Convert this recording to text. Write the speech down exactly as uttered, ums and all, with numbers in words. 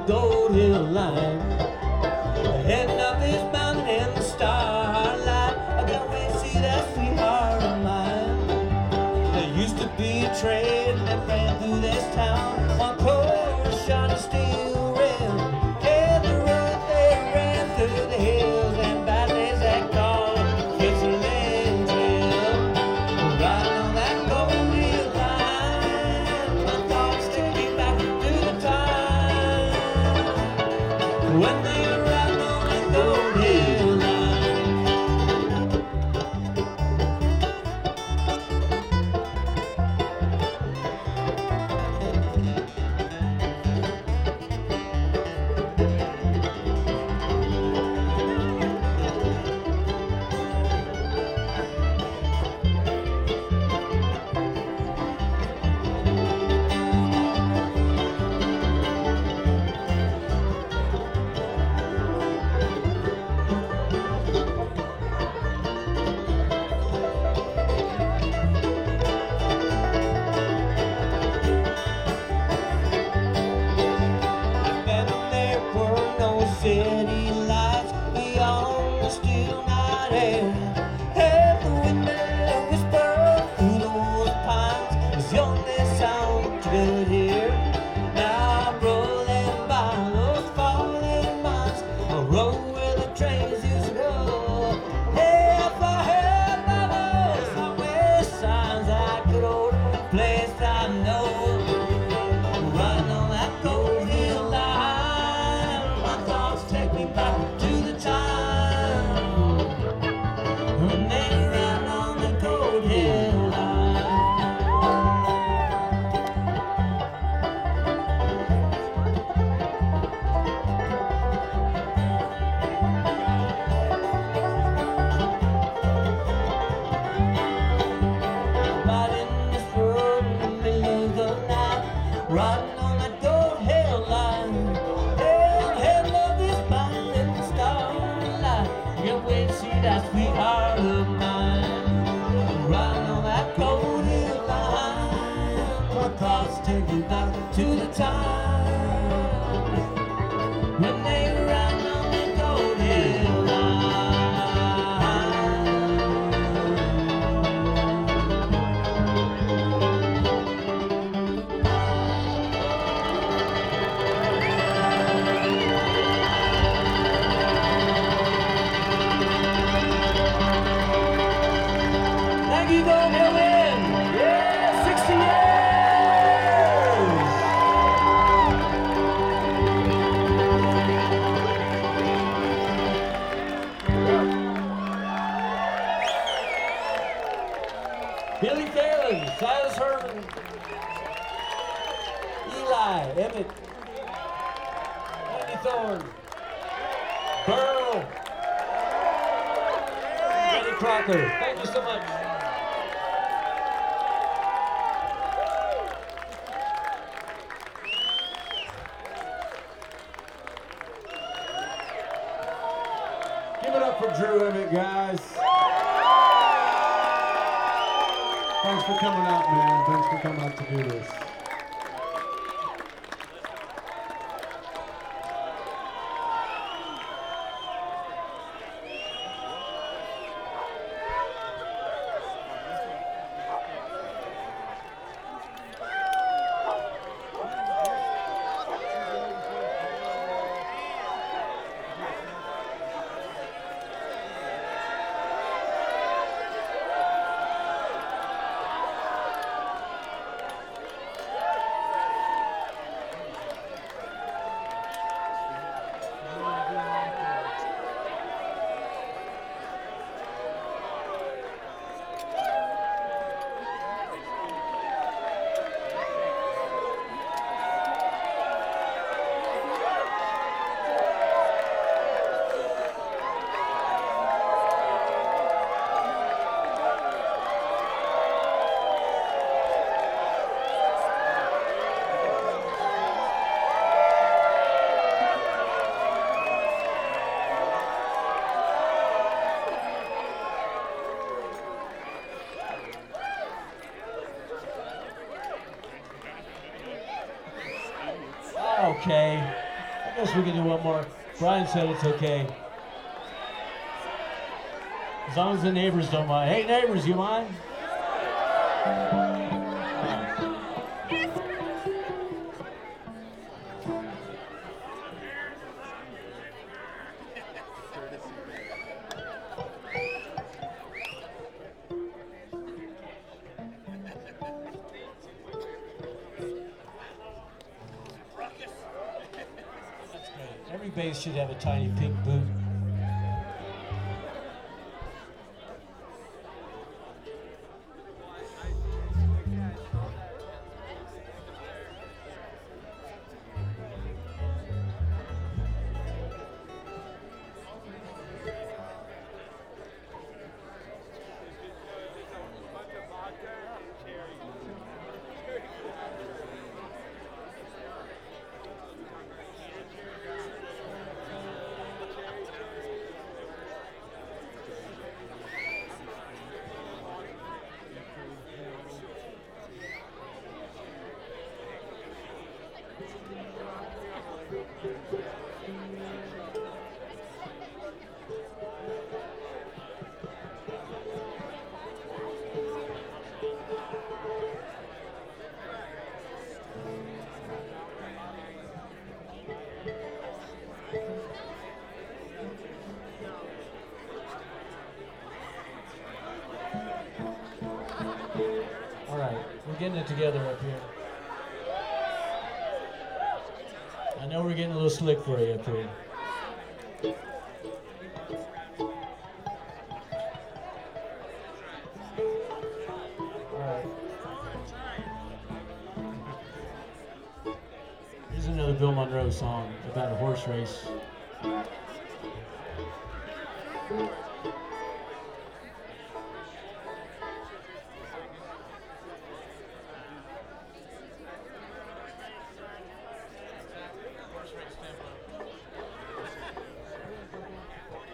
Gold Hill line. Heading up this mountain in the starlight, I can't wait to see that sweetheart of mine. There used to be a train that ran through this town, one cold shot of steel rail. Yeah, the road they ran through the hills and valleys that call Switzerland Trail. Riding on that Gold Hill line, my thoughts take me back to the time when they were riding on that Gold Hill line. City lights beyond the still night air. Hey, the wind that whisper through those pines is the only sound you could hear. Now I'm rolling by those falling mines, a road where the trains used to go. Hey, if I heard by those highway signs, I could old place I know. Riding on that Gold Hill line, my thoughts take me back to the time when they ran on the Gold Hill line. Riding this road in the middle of the night, riding on that Gold Hill line. Hey, hey, love this mountain in the starlight, can't wait to see that sweetheart of mine. Riding on that Gold Hill line, my thoughts take me back to the time when they were riding on that Gold Hill line. Thank you, Gold Hill Inn. Yeah, sixty years. Billy Phelan, Silas Herman, Eli, Emmett, Andy Thorne, Burl, Eddie Crocker. Thank you so much. Give it up for Drew Emmett, guys. Thanks for coming out, man. Thanks for coming out to do this. Okay. I guess we can do one more. Brian said it's okay. As long as the neighbors don't mind. Hey, neighbors, you mind? Every bass should have a tiny pink boot. All right, we're getting it together up here. I know we're getting a little slick for you up here. All right. Here's another Bill Monroe song about a horse race.